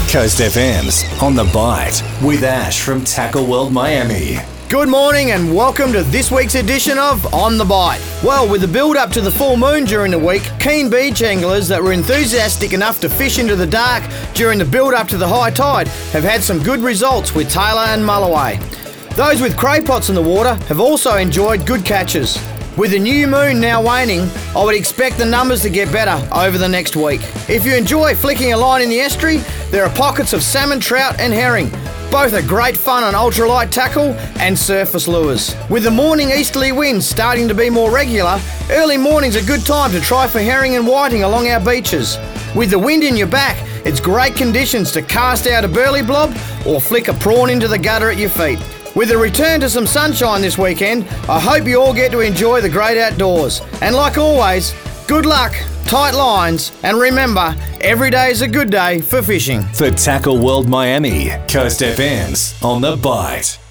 Coast FM's On The Bite with Ash from Tackle World Miami. Good morning and welcome to this week's edition of On The Bite. Well, with the build-up to the full moon during the week, keen beach anglers that were enthusiastic enough to fish into the dark during the build-up to the high tide have had some good results with Taylor and Mulloway. Those with craypots in the water have also enjoyed good catches. With the new moon now waning, I would expect the numbers to get better over the next week. If you enjoy flicking a line in the estuary, there are pockets of salmon, trout and herring. Both are great fun on ultralight tackle and surface lures. With the morning easterly winds starting to be more regular, early morning's a good time to try for herring and whiting along our beaches. With the wind in your back, it's great conditions to cast out a burley blob or flick a prawn into the gutter at your feet. With a return to some sunshine this weekend, I hope you all get to enjoy the great outdoors. And like always, good luck, tight lines, and remember, every day is a good day for fishing. For Tackle World Miami, Coast FM's On The Bite.